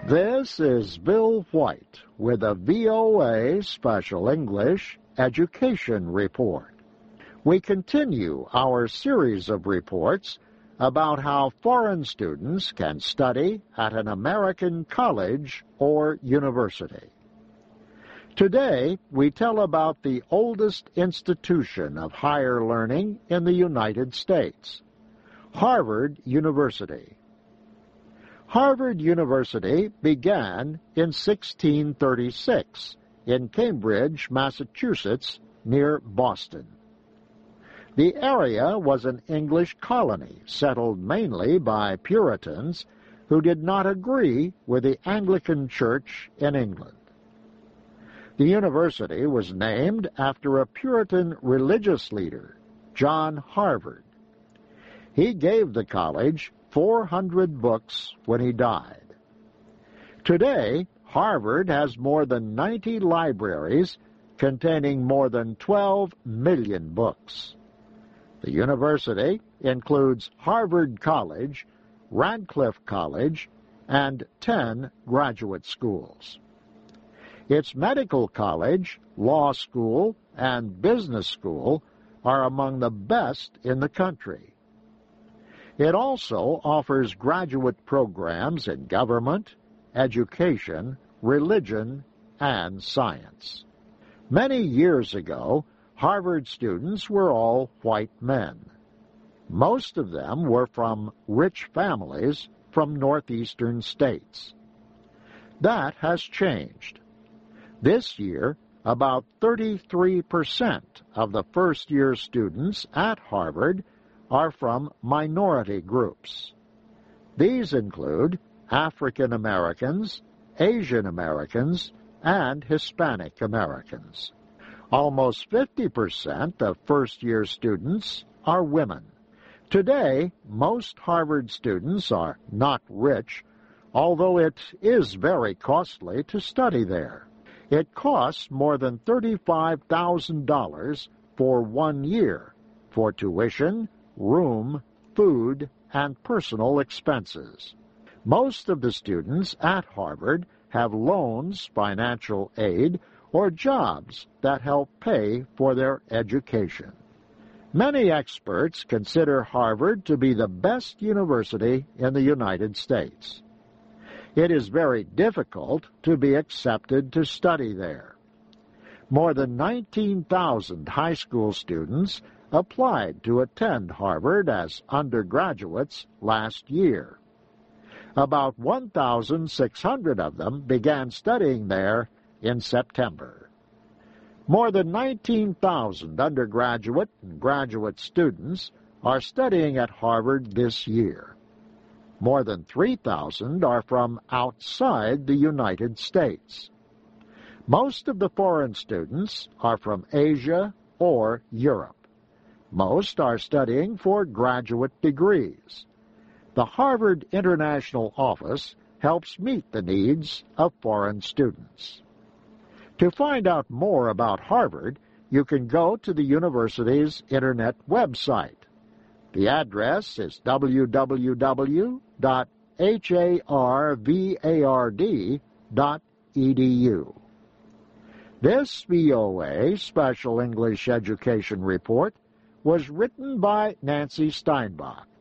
This is Bill White with a VOA Special English Education Report. We continue our series of reports about how foreign students can study at an American college or university. Today, we tell about the oldest institution of higher learning in the United States, Harvard University. Harvard University began in 1636 in Cambridge, Massachusetts, near Boston. The area was an English colony settled mainly by Puritans who did not agree with the Anglican Church in England. The university was named after a Puritan religious leader, John Harvard. He gave the college 400 books when he died. Today, Harvard has more than 90 libraries containing more than 12 million books. The university includes Harvard College, Radcliffe College, and 10 graduate schools. Its medical college, law school, and business school are among the best in the country. It also offers graduate programs in government, education, religion, and science. Many years ago, Harvard students were all white men. Most of them were from rich families from northeastern states. That has changed. This year, about 33% of the first-year students at Harvard are from minority groups. These include African Americans, Asian Americans, and Hispanic Americans. Almost 50% of first-year students are women. Today, most Harvard students are not rich, although it is very costly to study there. It costs more than $35,000 for 1 year for tuition, room, food, and personal expenses. Most of the students at Harvard have loans, financial aid, or jobs that help pay for their education. Many experts consider Harvard to be the best university in the United States. It is very difficult to be accepted to study there. More than 19,000 high school students applied to attend Harvard as undergraduates last year. About 1,600 of them began studying there in September. More than 19,000 undergraduate and graduate students are studying at Harvard this year. More than 3,000 are from outside the United States. Most of the foreign students are from Asia or Europe. Most are studying for graduate degrees. The Harvard International Office helps meet the needs of foreign students. To find out more about Harvard, you can go to the university's internet website. The address is www.harvard.edu. This VOA Special English Education Report was written by Nancy Steinbach